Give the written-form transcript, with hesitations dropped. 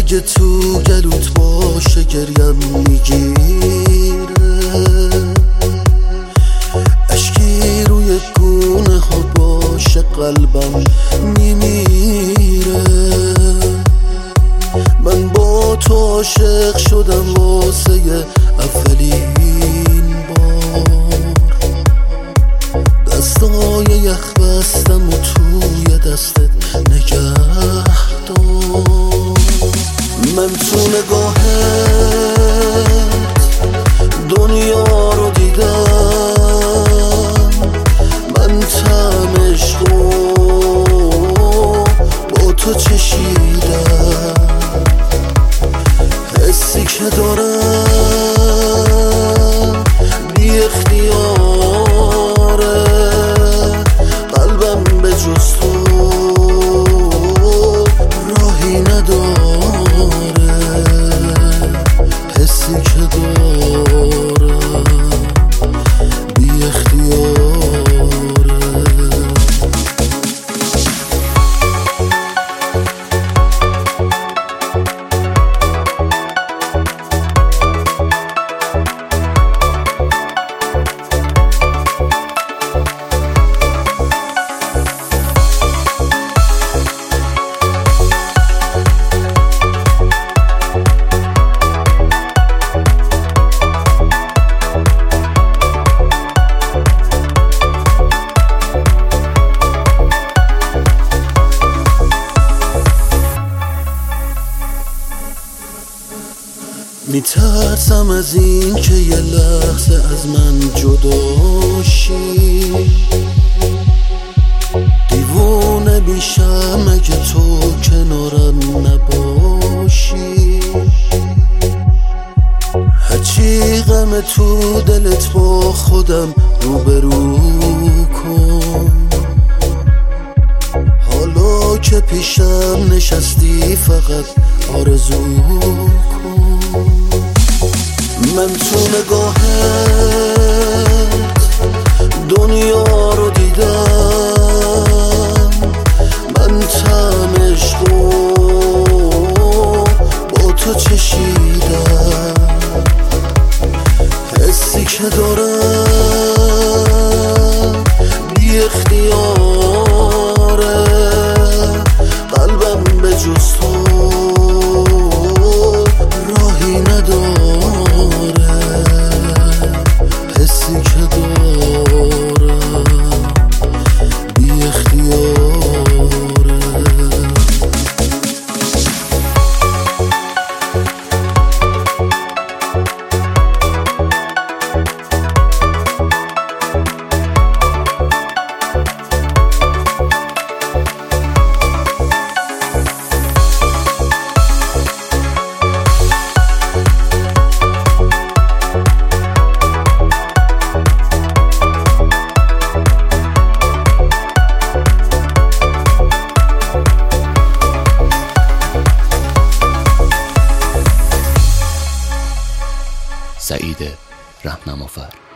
اگه تو گلوت باشه گریم میگیره، اشکی روی گونه ها باشه قلبم میمیره. من با تو عاشق شدم واسه اولین بار، دستای یخ بستم و توی دستت نگه دار. من تو نگاهت دنیا رو دیدم، من طعم عشقو با تو چشیدم. حسی که دارم بی اختیاره، قلبم به جز تو راهی نداره. حسی که دارم بی اختیاره. میترسم از این که یه لحظه از من جدا شی، دیوونه بیشم اگه تو کنارم نباشی. هرچی غم تو دلت با خودم روبرو کن، حالا که پیشم نشستی فقط آرزو کن. من تو نگاهت دنیا رو دیدم، من طعم عشقو با تو چشیدم. حسی که دارم بی اختیاره، قلبم به جز تو راهی نداره. حسی که دارم بی اختیاره. سعید رهنمافر.